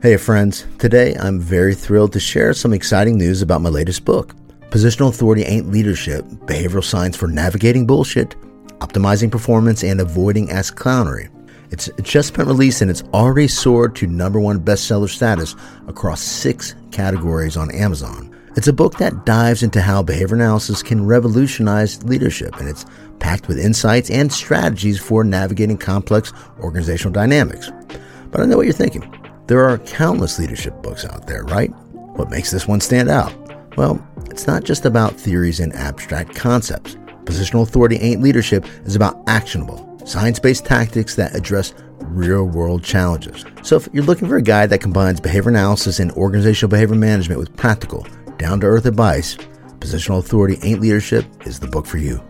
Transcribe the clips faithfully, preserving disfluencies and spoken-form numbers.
Hey friends, today I'm very thrilled to share some exciting news about my latest book, Positional Authority Ain't Leadership, Behavioral Science for Navigating Bullshit, Optimizing Performance, and Avoiding Ass Clownery. It's just been released and it's already soared to number one bestseller status across six categories on Amazon. It's a book that dives into how behavior analysis can revolutionize leadership, and it's packed with insights and strategies for navigating complex organizational dynamics. But I know what you're thinking. There are countless leadership books out there, right? What makes this one stand out? Well, it's not just about theories and abstract concepts. Positional Authority Ain't Leadership is about actionable, science-based tactics that address real-world challenges. So if you're looking for a guide that combines behavior analysis and organizational behavior management with practical, down-to-earth advice, Positional Authority Ain't Leadership is the book for you.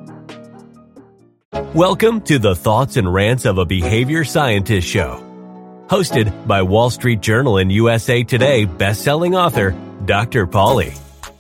Welcome to the Thoughts and Rants of a Behavior Scientist show. Hosted by Wall Street Journal and U S A Today best-selling author, Doctor Pauly.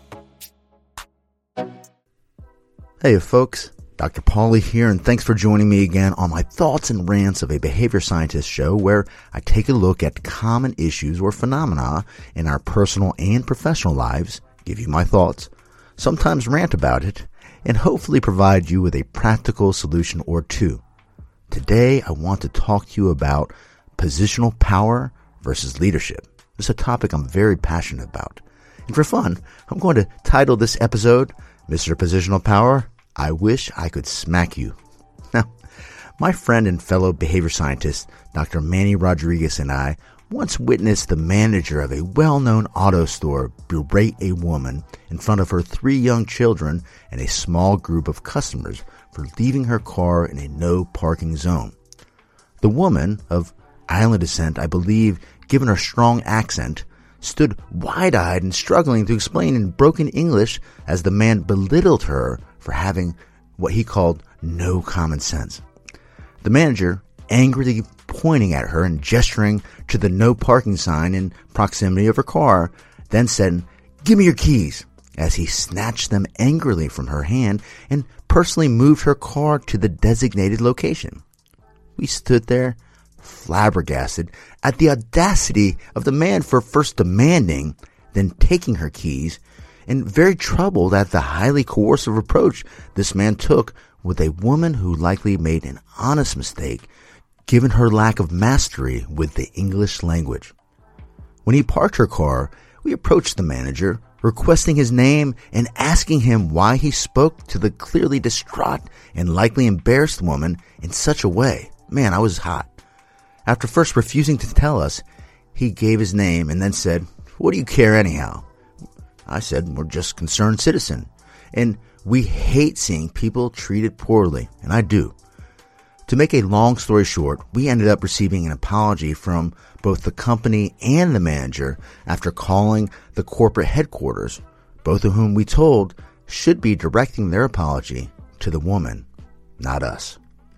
Hey folks, Doctor Pauly here, and thanks for joining me again on my Thoughts and Rants of a Behavior Scientist show, where I take a look at common issues or phenomena in our personal and professional lives, give you my thoughts, sometimes rant about it, and hopefully provide you with a practical solution or two. Today, I want to talk to you about positional power versus leadership. This is a topic I'm very passionate about. And for fun, I'm going to title this episode, Mister Positional Power, I Wish I Could Smack You. Now, my friend and fellow behavior scientist, Doctor Manny Rodriguez, and I once witnessed the manager of a well-known auto store berate a woman in front of her three young children and a small group of customers for leaving her car in a no parking zone. The woman, of island descent, I believe, given her strong accent, stood wide-eyed and struggling to explain in broken English as the man belittled her for having what he called no common sense. The manager, angrily pointing at her and gesturing to the no parking sign in proximity of her car, then said, "Give me your keys," as he snatched them angrily from her hand and personally moved her car to the designated location. We stood there, flabbergasted at the audacity of the man for first demanding, then taking her keys, and very troubled at the highly coercive approach this man took with a woman who likely made an honest mistake given her lack of mastery with the English language. When he parked her car, we approached the manager, requesting his name and asking him why he spoke to the clearly distraught and likely embarrassed woman in such a way. Man, I was hot. After first refusing to tell us, he gave his name and then said, "What do you care anyhow?" I said, "We're just concerned citizen, and we hate seeing people treated poorly," and I do. To make a long story short, we ended up receiving an apology from both the company and the manager after calling the corporate headquarters, both of whom we told should be directing their apology to the woman, not us.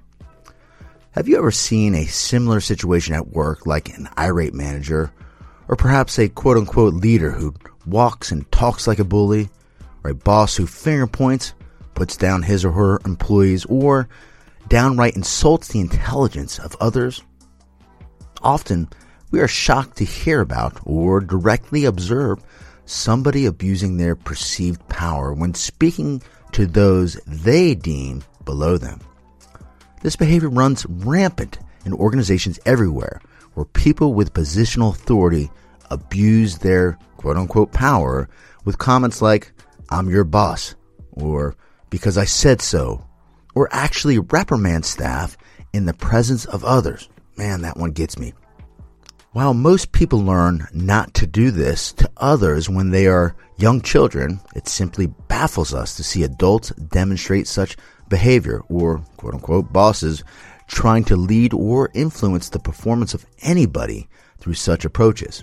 Have you ever seen a similar situation at work, like an irate manager, or perhaps a quote-unquote leader who walks and talks like a bully, or a boss who finger points, puts down his or her employees, or downright insults the intelligence of others? Often, we are shocked to hear about or directly observe somebody abusing their perceived power when speaking to those they deem below them. This behavior runs rampant in organizations everywhere, where people with positional authority abuse their quote-unquote power with comments like, "I'm your boss," or "because I said so," or actually reprimand staff in the presence of others. Man, that one gets me. While most people learn not to do this to others when they are young children, it simply baffles us to see adults demonstrate such behavior, or quote-unquote bosses trying to lead or influence the performance of anybody through such approaches.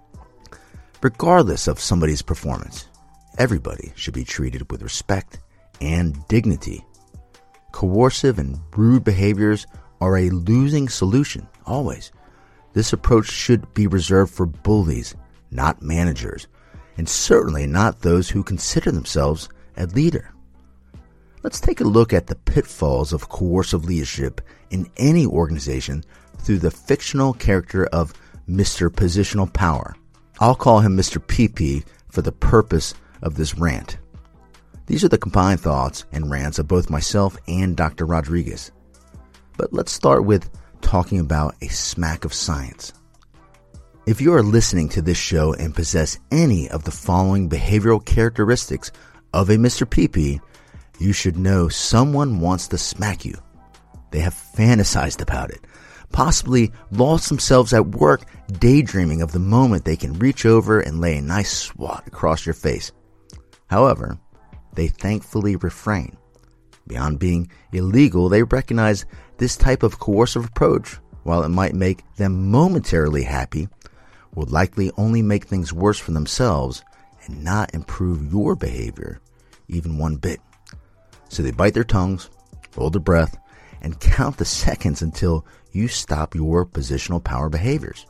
Regardless of somebody's performance, everybody should be treated with respect and dignity. Coercive and rude behaviors are a losing solution, always. This approach should be reserved for bullies, not managers, and certainly not those who consider themselves a leader. Let's take a look at the pitfalls of coercive leadership in any organization through the fictional character of Mister Positional Power. I'll call him Mister P P for the purpose of this rant. These are the combined thoughts and rants of both myself and Doctor Rodriguez. But let's start with talking about a smack of science. If you are listening to this show and possess any of the following behavioral characteristics of a Mister P P, you should know someone wants to smack you. They have fantasized about it, possibly lost themselves at work daydreaming of the moment they can reach over and lay a nice swat across your face. However, they thankfully refrain. Beyond being illegal, they recognize this type of coercive approach, while it might make them momentarily happy, will likely only make things worse for themselves and not improve your behavior even one bit. So they bite their tongues, hold their breath, and count the seconds until you stop your positional power behaviors.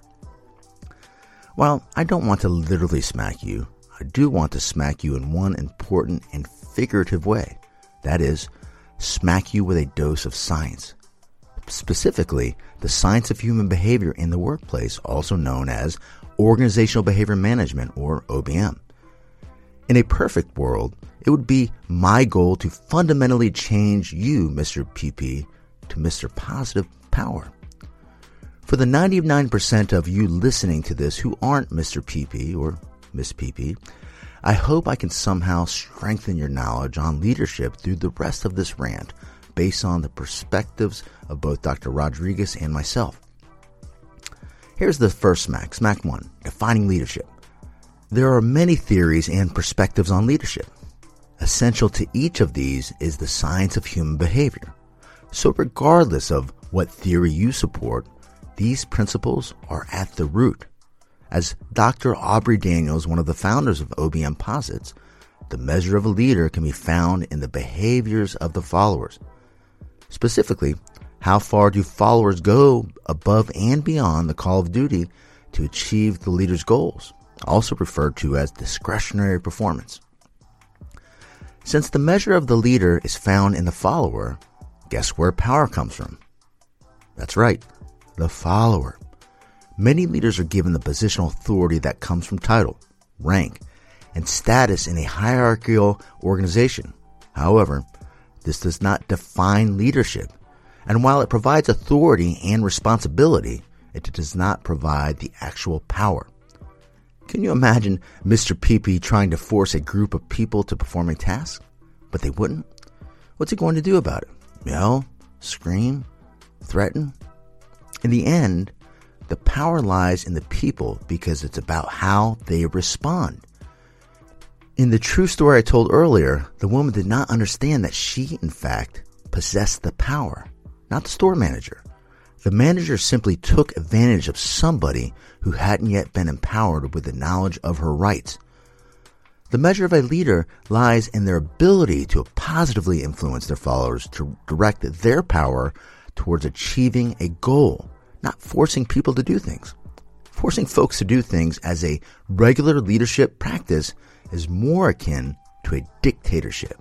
While I don't want to literally smack you, I do want to smack you in one important and figurative way. That is, smack you with a dose of science. Specifically, the science of human behavior in the workplace, also known as Organizational Behavior Management, or O B M. In a perfect world, it would be my goal to fundamentally change you, Mister P P, to Mister Positive Power. For the ninety-nine percent of you listening to this who aren't Mister P P or Miss P P, I hope I can somehow strengthen your knowledge on leadership through the rest of this rant based on the perspectives of both Doctor Rodriguez and myself. Here's the first smack, smack one, defining leadership. There are many theories and perspectives on leadership. Essential to each of these is the science of human behavior. So regardless of what theory you support, these principles are at the root. As Doctor Aubrey Daniels, one of the founders of O B M, posits, the measure of a leader can be found in the behaviors of the followers. Specifically, how far do followers go above and beyond the call of duty to achieve the leader's goals, also referred to as discretionary performance. Since the measure of the leader is found in the follower, guess where power comes from? That's right, the follower. Many leaders are given the positional authority that comes from title, rank, and status in a hierarchical organization. However, this does not define leadership, and while it provides authority and responsibility, it does not provide the actual power. Can you imagine Mister P P trying to force a group of people to perform a task, but they wouldn't? What's he going to do about it? Yell? Scream? Threaten? In the end, the power lies in the people because it's about how they respond. In the true story I told earlier, the woman did not understand that she, in fact, possessed the power, not the store manager. The manager simply took advantage of somebody who hadn't yet been empowered with the knowledge of her rights. The measure of a leader lies in their ability to positively influence their followers to direct their power towards achieving a goal, not forcing people to do things. Forcing folks to do things as a regular leadership practice is more akin to a dictatorship.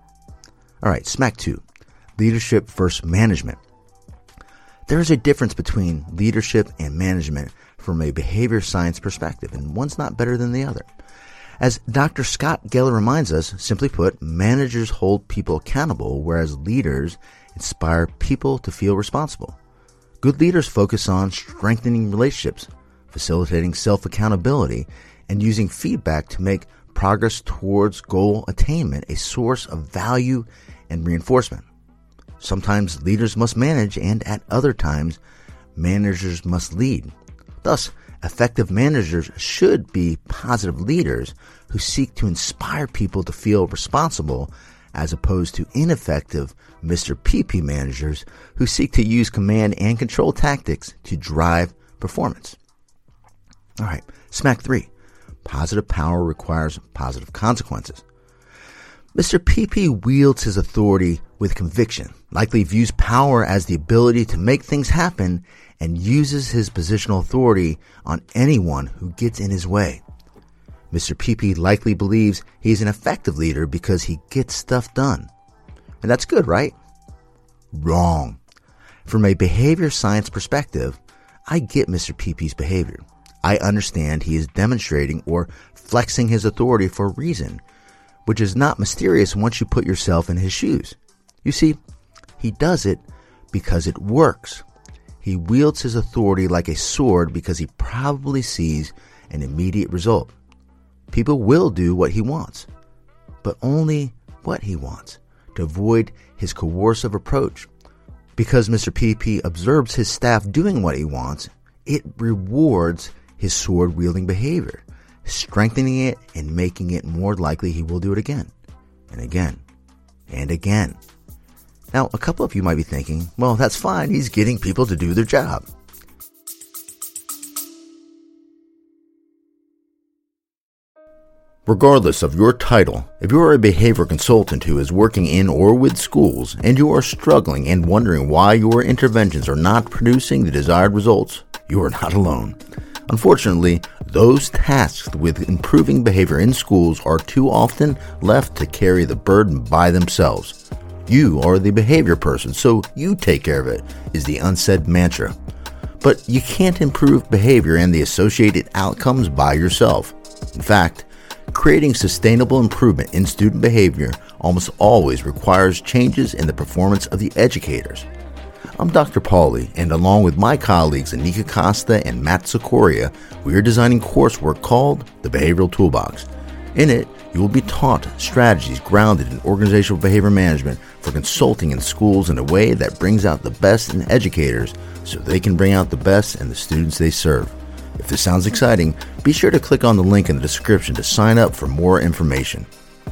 All right, smack two, leadership versus management. There is a difference between leadership and management from a behavior science perspective, and one's not better than the other. As Doctor Scott Geller reminds us, simply put, managers hold people accountable, whereas leaders inspire people to feel responsible. Good leaders focus on strengthening relationships, facilitating self-accountability, and using feedback to make progress towards goal attainment a source of value and reinforcement. Sometimes leaders must manage, and at other times, managers must lead. Thus, effective managers should be positive leaders who seek to inspire people to feel responsible, as opposed to ineffective Mister P P managers who seek to use command and control tactics to drive performance. All right, smack three. Positive power requires positive consequences. Mister P P wields his authority with conviction, likely views power as the ability to make things happen, and uses his positional authority on anyone who gets in his way. Mister P P likely believes he's an effective leader because he gets stuff done. And that's good, right? Wrong. From a behavior science perspective, I get Mister P P's behavior. I understand he is demonstrating or flexing his authority for a reason, which is not mysterious once you put yourself in his shoes. You see, he does it because it works. He wields his authority like a sword because he probably sees an immediate result. People will do what he wants, but only what he wants, to avoid his coercive approach. Because Mister P P observes his staff doing what he wants, it rewards his sword-wielding behavior, strengthening it and making it more likely he will do it again, and again, and again. Now, a couple of you might be thinking, well, that's fine, he's getting people to do their job. Regardless of your title, if you are a behavior consultant who is working in or with schools and you are struggling and wondering why your interventions are not producing the desired results, you are not alone. Unfortunately, those tasked with improving behavior in schools are too often left to carry the burden by themselves. You are the behavior person, so you take care of it, is the unsaid mantra. But you can't improve behavior and the associated outcomes by yourself. In fact, creating sustainable improvement in student behavior almost always requires changes in the performance of the educators. I'm Doctor Pauly, and along with my colleagues Anika Costa and Matt Sikoria, we are designing coursework called the Behavioral Toolbox. In it, you will be taught strategies grounded in organizational behavior management for consulting in schools in a way that brings out the best in educators so they can bring out the best in the students they serve. If this sounds exciting, be sure to click on the link in the description to sign up for more information.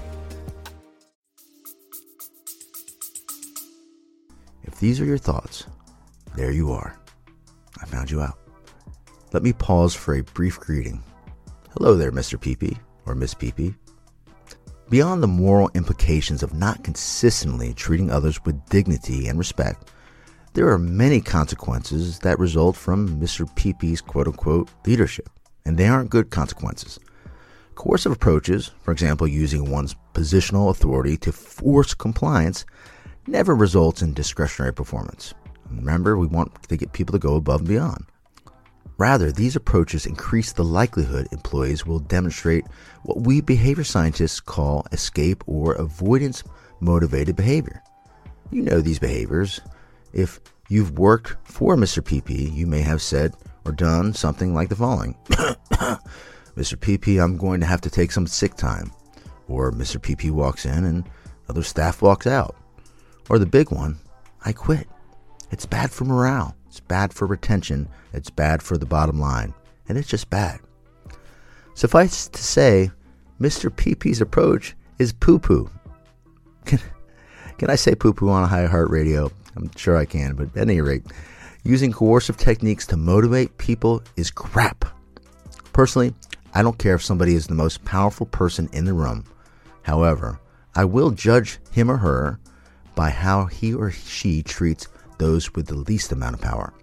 If these are your thoughts, there you are. I found you out. Let me pause for a brief greeting. Hello there, Mister P P or Miss P P. Beyond the moral implications of not consistently treating others with dignity and respect, there are many consequences that result from Mister P P's quote-unquote leadership, and they aren't good consequences. Coercive approaches, for example using one's positional authority to force compliance, never results in discretionary performance. Remember, we want to get people to go above and beyond. Rather, these approaches increase the likelihood employees will demonstrate what we behavior scientists call escape or avoidance motivated behavior. You know these behaviors. If you've worked for Mister P P, you may have said or done something like the following. Mister P P, I'm going to have to take some sick time. Or Mister P P walks in and other staff walks out. Or the big one, I quit. It's bad for morale. It's bad for retention. It's bad for the bottom line. And it's just bad. Suffice to say, Mister P P's approach is poo-poo. Can, can I say poo-poo on a high heart radio? I'm sure I can, but at any rate, using coercive techniques to motivate people is crap. Personally, I don't care if somebody is the most powerful person in the room. However, I will judge him or her by how he or she treats those with the least amount of power.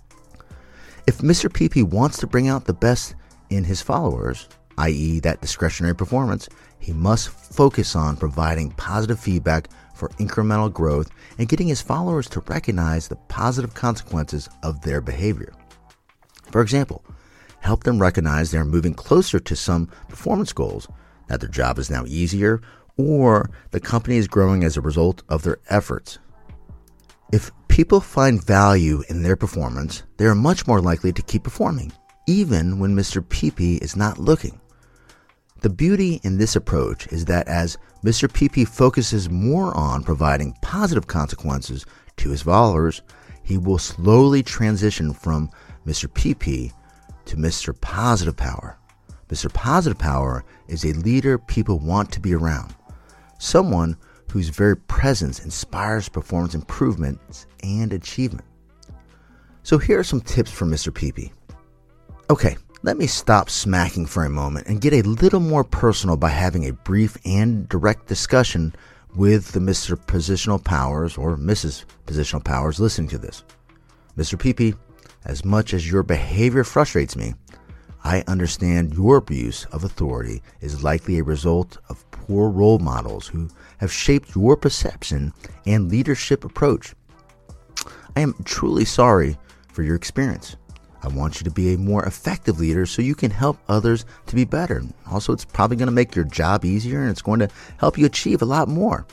If Mister P P wants to bring out the best in his followers, that is that discretionary performance, he must focus on providing positive feedback for incremental growth and getting his followers to recognize the positive consequences of their behavior. For example, help them recognize they're moving closer to some performance goals, that their job is now easier, or the company is growing as a result of their efforts. If people find value in their performance, they are much more likely to keep performing, even when Mister P P is not looking. The beauty in this approach is that as Mister P P focuses more on providing positive consequences to his followers, he will slowly transition from Mister P P to Mister Positive Power. Mister Positive Power is a leader people want to be around, someone whose very presence inspires performance improvements and achievement. So here are some tips for Mister P P. Okay, let me stop smacking for a moment and get a little more personal by having a brief and direct discussion with the Mister Positional Powers or Missus Positional Powers listening to this. Mister P P, as much as your behavior frustrates me, I understand your abuse of authority is likely a result of poor role models who have shaped your perception and leadership approach. I am truly sorry for your experience. I want you to be a more effective leader so you can help others to be better. Also, it's probably going to make your job easier and it's going to help you achieve a lot more.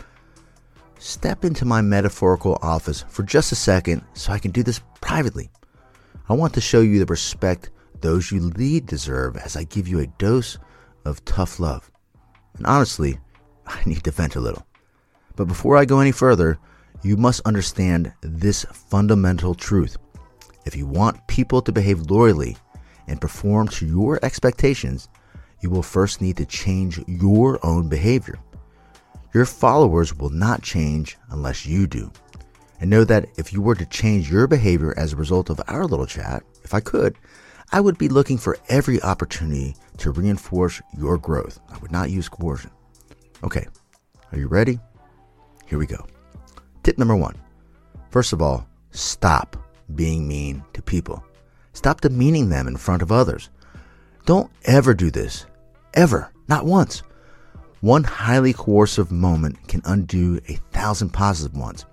Step into my metaphorical office for just a second so I can do this privately. I want to show you the respect those you lead deserve as I give you a dose of tough love. And honestly, I need to vent a little. But before I go any further, you must understand this fundamental truth. If you want people to behave loyally and perform to your expectations, you will first need to change your own behavior. Your followers will not change unless you do. And know that if you were to change your behavior as a result of our little chat, if I could, I would be looking for every opportunity to reinforce your growth. I would not use coercion. Okay, are you ready? Here we go. Tip number one. First of all, stop being mean to people. Stop demeaning them in front of others. Don't ever do this. Ever. Not once. One highly coercive moment can undo a thousand positive ones.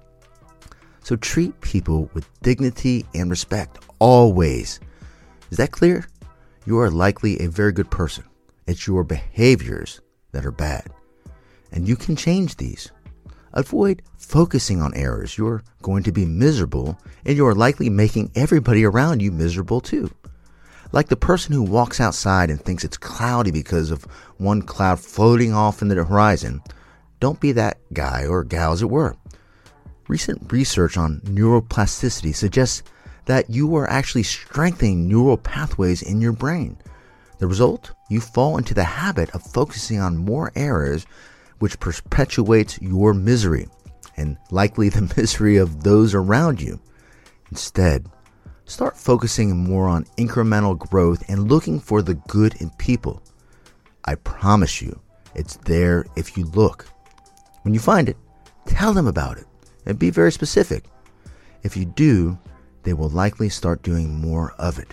So treat people with dignity and respect always. Is that clear? You are likely a very good person. It's your behaviors that are bad. And you can change these. Avoid focusing on errors. You're going to be miserable, and you are likely making everybody around you miserable too. Like the person who walks outside and thinks it's cloudy because of one cloud floating off into the horizon. Don't be that guy or gal, as it were. Recent research on neuroplasticity suggests that you are actually strengthening neural pathways in your brain. The result? You fall into the habit of focusing on more errors, which perpetuates your misery and likely the misery of those around you. Instead, start focusing more on incremental growth and looking for the good in people. I promise you, it's there if you look. When you find it, tell them about it and be very specific. If you do, they will likely start doing more of it.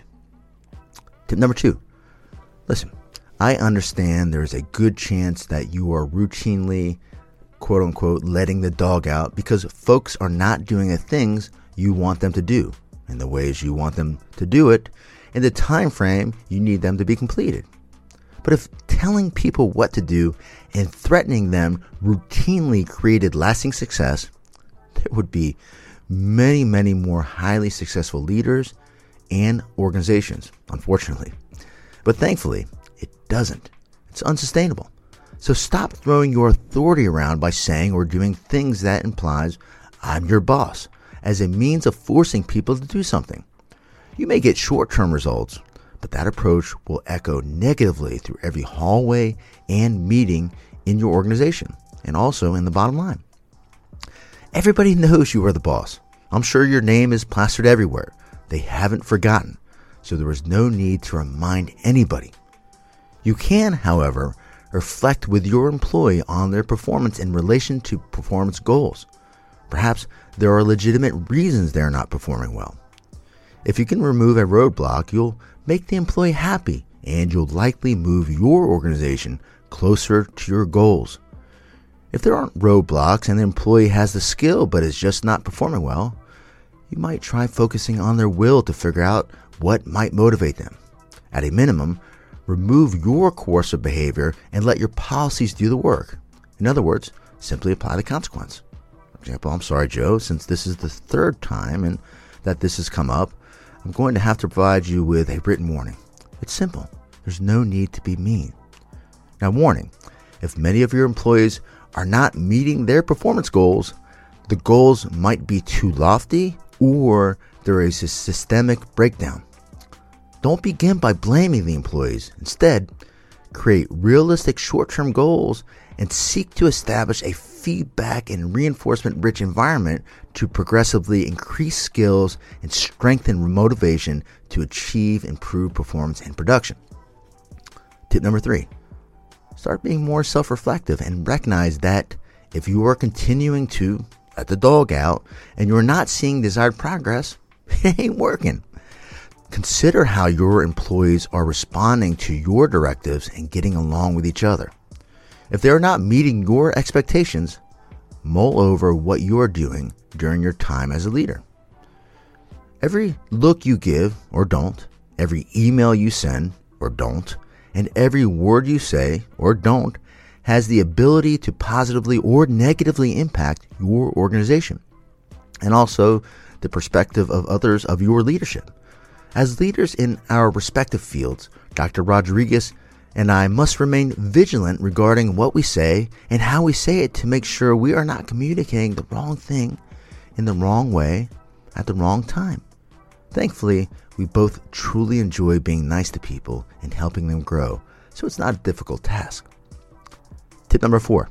Tip number two. Listen, I understand there is a good chance that you are routinely, quote unquote, letting the dog out because folks are not doing the things you want them to do in the ways you want them to do it in the time frame you need them to be completed. But if telling people what to do and threatening them routinely created lasting success, there would be many, many more highly successful leaders and organizations, unfortunately. But thankfully, it doesn't. It's unsustainable. So stop throwing your authority around by saying or doing things that implies I'm your boss as a means of forcing people to do something. You may get short-term results, but that approach will echo negatively through every hallway and meeting in your organization and also in the bottom line. Everybody knows you are the boss. I'm sure your name is plastered everywhere. They haven't forgotten, so there is no need to remind anybody. You can, however, reflect with your employee on their performance in relation to performance goals. Perhaps there are legitimate reasons they're not performing well. If you can remove a roadblock, you'll make the employee happy and you'll likely move your organization closer to your goals. If there aren't roadblocks and the employee has the skill but is just not performing well, you might try focusing on their will to figure out what might motivate them. At a minimum, remove your coercive behavior and let your policies do the work. In other words, simply apply the consequence. For example, I'm sorry, Joe, since this is the third time and that this has come up, I'm going to have to provide you with a written warning. It's simple. There's no need to be mean. Now, warning, if many of your employees are not meeting their performance goals, the goals might be too lofty or there is a systemic breakdown. Don't begin by blaming the employees. Instead, create realistic short-term goals and seek to establish a feedback and reinforcement-rich environment to progressively increase skills and strengthen motivation to achieve improved performance and production. Tip number three, start being more self-reflective and recognize that if you are continuing to let the dog out and you're not seeing desired progress, it ain't working. Consider how your employees are responding to your directives and getting along with each other. If they are not meeting your expectations, mull over what you are doing during your time as a leader. Every look you give, or don't, Every email you send or don't, and every word you say or don't has the ability to positively or negatively impact your organization, and also the perspective of others of your leadership. As leaders in our respective fields, Doctor Rodriguez and I must remain vigilant regarding what we say and how we say it to make sure we are not communicating the wrong thing in the wrong way at the wrong time. Thankfully, we both truly enjoy being nice to people and helping them grow, so it's not a difficult task. Tip number four.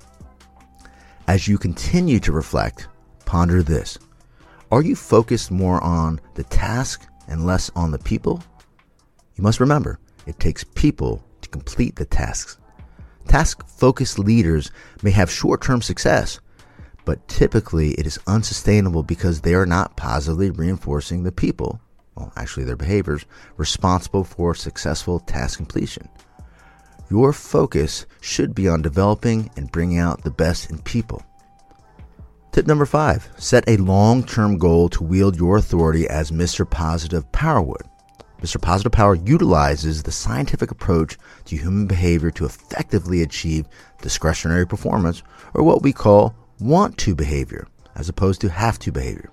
As you continue to reflect, ponder this. Are you focused more on the task and less on the people? You must remember, it takes people to complete the tasks. Task-focused leaders may have short-term success, but typically it is unsustainable because they are not positively reinforcing the people, well, actually their behaviors, responsible for successful task completion. Your focus should be on developing and bringing out the best in people. Tip number five, set a long-term goal to wield your authority as Mister Positive Power would. Mister Positive Power utilizes the scientific approach to human behavior to effectively achieve discretionary performance, or what we call want-to behavior, as opposed to have-to behavior.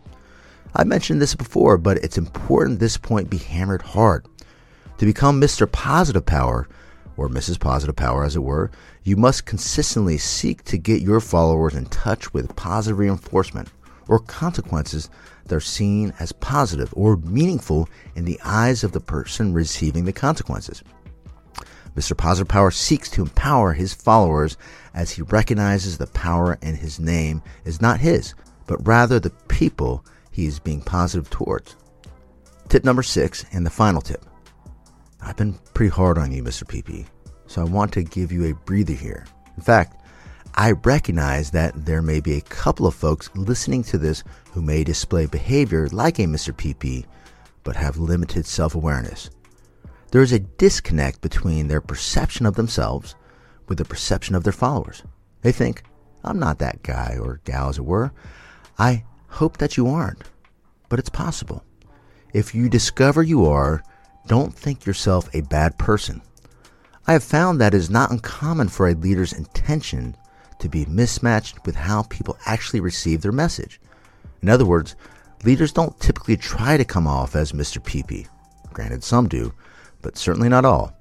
I mentioned this before, but it's important this point be hammered hard. To become Mister Positive Power, or Missus Positive Power as it were, you must consistently seek to get your followers in touch with positive reinforcement or consequences that are seen as positive or meaningful in the eyes of the person receiving the consequences. Mister Positive Power seeks to empower his followers as he recognizes the power in his name is not his, but rather the people he is being positive towards. Tip number six, and the final tip. I've been pretty hard on you, Mister P P, so I want to give you a breather here. In fact, I recognize that there may be a couple of folks listening to this who may display behavior like a Mister P P, but have limited self-awareness. There is a disconnect between their perception of themselves with the perception of their followers. They think, I'm not that guy or gal as it were. I hope that you aren't, but it's possible. If you discover you are, don't think yourself a bad person. I have found that it is not uncommon for a leader's intention to be mismatched with how people actually receive their message. In other words, leaders don't typically try to come off as Mister P P. Granted, some do, but certainly not all.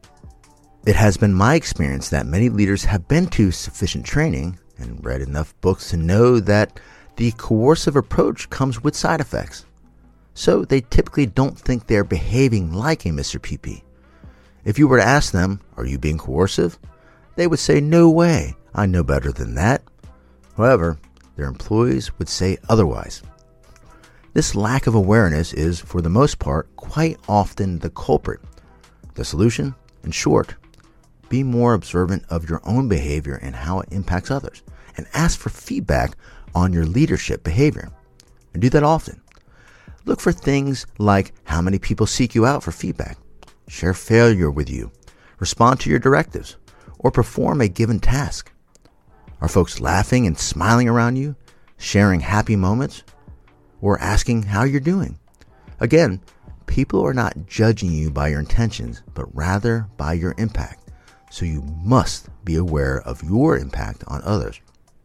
It has been my experience that many leaders have been to sufficient training and read enough books to know that the coercive approach comes with side effects. So they typically don't think they're behaving like a Mister P P. If you were to ask them, are you being coercive? They would say, no way, I know better than that. However, their employees would say otherwise. This lack of awareness is, for the most part, quite often the culprit. The solution, in short, be more observant of your own behavior and how it impacts others, and ask for feedback on your leadership behavior. And do that often. Look for things like how many people seek you out for feedback, share failure with you, respond to your directives, or perform a given task. Are folks laughing and smiling around you, sharing happy moments, or asking how you're doing? Again, people are not judging you by your intentions, but rather by your impact. So you must be aware of your impact on others.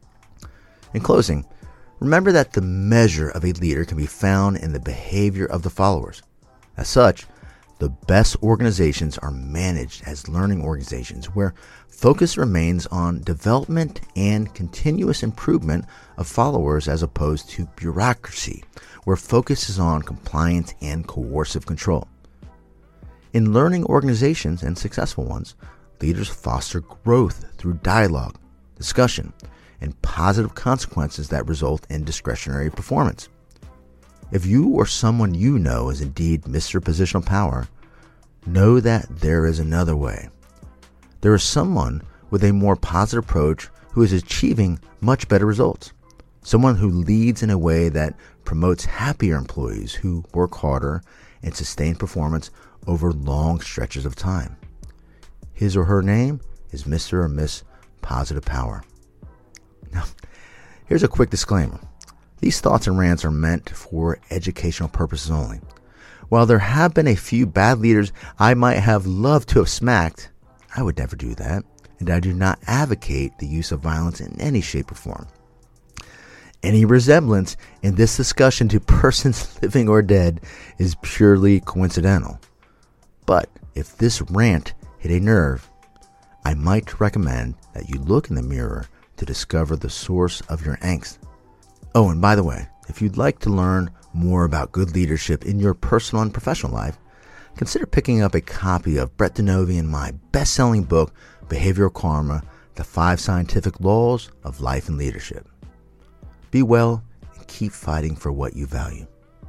In closing, remember that the measure of a leader can be found in the behavior of the followers. As such, the best organizations are managed as learning organizations where focus remains on development and continuous improvement of followers as opposed to bureaucracy, where focus is on compliance and coercive control. In learning organizations and successful ones, leaders foster growth through dialogue, discussion, and positive consequences that result in discretionary performance. If you or someone you know is indeed Mister Positional Power, know that there is another way. There is someone with a more positive approach who is achieving much better results. Someone who leads in a way that promotes happier employees who work harder and sustain performance over long stretches of time. His or her name is Mister or Miss Positive Power. Now, here's a quick disclaimer. These thoughts and rants are meant for educational purposes only. While there have been a few bad leaders I might have loved to have smacked, I would never do that, and I do not advocate the use of violence in any shape or form. Any resemblance in this discussion to persons living or dead is purely coincidental. But if this rant hit a nerve, I might recommend that you look in the mirror to discover the source of your angst. Oh, and by the way, if you'd like to learn more about good leadership in your personal and professional life, consider picking up a copy of Brett Denovi and my best-selling book, Behavioral Karma, The Five Scientific Laws of Life and Leadership. Be well and keep fighting for what you value.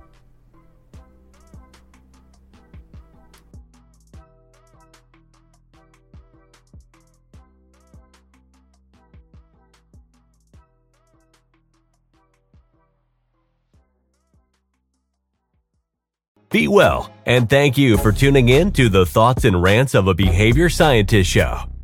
Be well, and thank you for tuning in to the Thoughts and Rants of a Behavior Scientist show.